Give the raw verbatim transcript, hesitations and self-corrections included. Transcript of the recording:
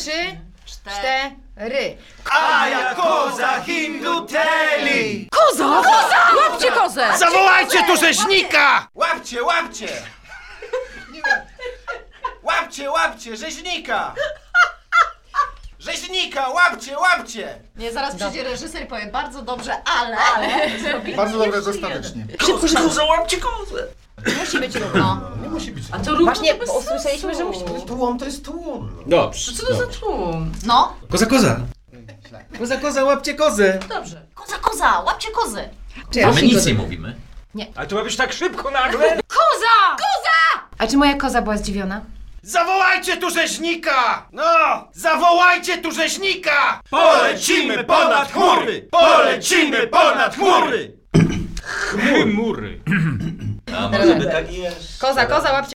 Trzy, cztery. A ja koza hinduteli! Koza! Koza! Łapcie kozę! Zawołajcie tu rzeźnika! Łapcie, łapcie! Łapcie, łapcie, rzeźnika! Rzeźnika, łapcie, łapcie! Nie, zaraz przyjdzie reżyser i powie bardzo dobrze, ale... ale... Bardzo dobre, dostatecznie. Szybko, szybko. Załapcie kozę! Musi być równo. Nie musi być. A to równo Właśnie, to bez bo usłyszeliśmy, że musi sensu. Tłum to jest tłum. Dobrze. Co to za tłum? No. Koza, koza! Koza, koza, łapcie kozę! Dobrze. Koza, koza, łapcie kozy. Czy A my nic nie mówimy. Ale to ma być tak szybko nagle? Koza! Koza! A czy moja koza była zdziwiona? Zawołajcie tu rzeźnika! No! Zawołajcie tu rzeźnika! Polecimy ponad chmury! Polecimy ponad chmury! Chmury. A może by tak jest? Koza, koza, łapcie